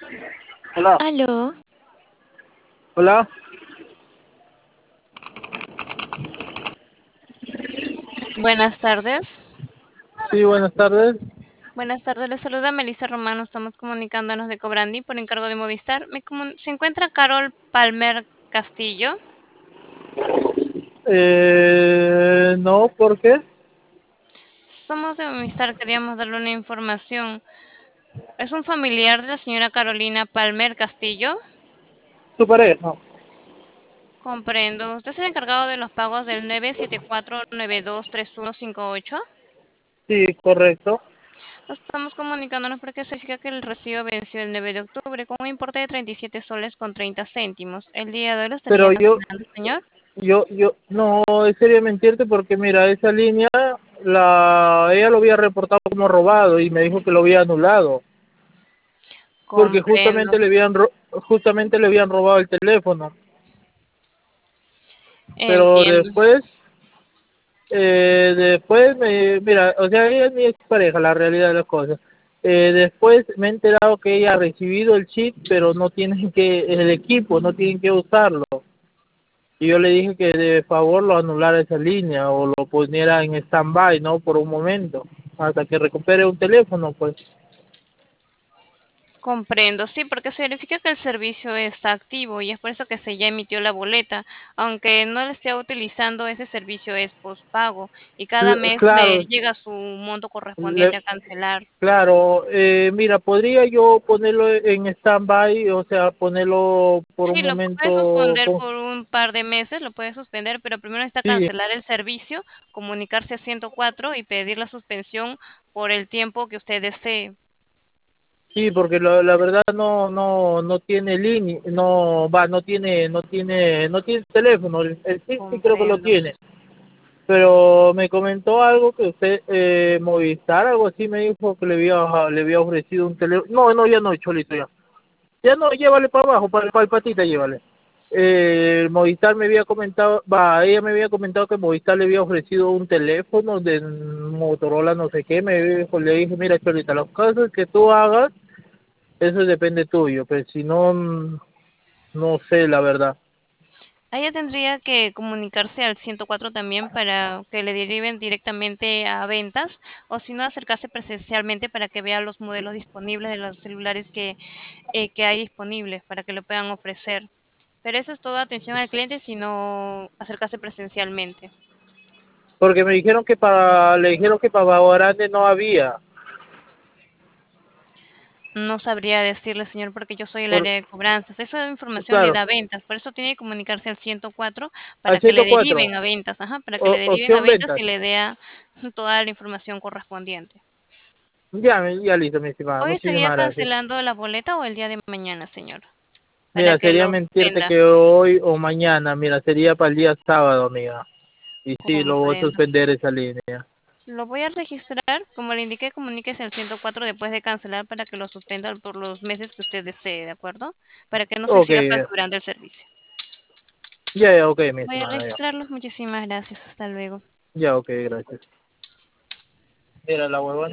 Hola, Aló, hola, buenas tardes. sí, buenas tardes. Buenas tardes, les saluda Melissa Romano. Estamos comunicándonos de Cobrandi por encargo de Movistar. Se encuentra Carol Palmer Castillo. No, ¿por qué? Somos de Movistar, queríamos darle una información. ¿Es un familiar de la señora Carolina Palmer Castillo? ¿Tu pareja? Comprendo. ¿Usted es el encargado de los pagos del 974923158? Sí, correcto. Nos estamos comunicándonos porque se significa que el recibo venció el 9 de octubre con un importe de 37 soles con 30 céntimos. El día de hoy lo estaría Pero cancelando, señor. no, sería mentirte porque mira, esa línea, ella lo había reportado como robado y me dijo que lo había anulado porque Comprendo, justamente le habían robado el teléfono. Pero entiendo. mira, o sea, ella es mi expareja, la realidad de las cosas. Después me he enterado que ella ha recibido el chip, pero no tienen el equipo, no tienen que usarlo. Y yo le dije que de favor lo anulara esa línea o lo poniera en stand-by, ¿no? Por un momento, hasta que recupere un teléfono, pues. Comprendo, sí, porque se verifica que el servicio está activo y es por eso que se ya emitió la boleta, aunque no le esté utilizando ese servicio es postpago y cada mes le Claro, llega su monto le, correspondiente a cancelar. claro, mira, podría yo ponerlo en stand-by, o sea, ponerlo por Sí, un lo puede momento. suspender por un par de meses, lo puede suspender, pero primero necesita Sí, cancelar el servicio, comunicarse a 104 y pedir la suspensión por el tiempo que usted desee. sí, porque la verdad no tiene línea, no tiene teléfono. El sí creo que lo Comprendo. tiene, pero me comentó algo que usted, Movistar, algo así, me dijo que le había ofrecido un teléfono. No, ya no, Cholito, ya no, llévale para abajo, para el patita, llévale. Movistar me había comentado, ella me había comentado que Movistar le había ofrecido un teléfono de Motorola, no sé qué. Le dije, mira, Cholita, las cosas que tú hagas, eso depende tuyo, pero si no, no sé la verdad. Ella tendría que comunicarse al 104 también para que le deriven directamente a ventas o si no acercarse presencialmente para que vea los modelos disponibles de los celulares que hay disponibles para que lo puedan ofrecer. Pero eso es todo atención al cliente, sino acercarse presencialmente. Porque le dijeron que para Bajo Grande no había. No sabría decirle, señor, porque yo soy el Por, área de cobranzas. Esa información le claro, da ventas, por eso tiene que comunicarse al 104 al para que le 104, deriven a ventas, ajá, para que le deriven a opción ventas ventas. y le dé toda la información correspondiente. Ya listo, mi estimada, ¿Hoy estaría muchísimas gracias. cancelando la boleta o el día de mañana, señor? Para Mira, que sería lo mentirte suspenda. que hoy o mañana, mira, sería para el día sábado, amiga. Y sí, lo voy a Comprendo. suspender esa línea. Lo voy a registrar. Como le indiqué, comuníquese al 104 después de cancelar para que lo suspenda por los meses que usted desee, ¿de acuerdo? Para que no se Ok, siga facturando el servicio. ya, ok, mi Voy a estimada, ya. registrarlos. Muchísimas gracias. Hasta luego. Ya, ok, gracias. Mira, la huevona.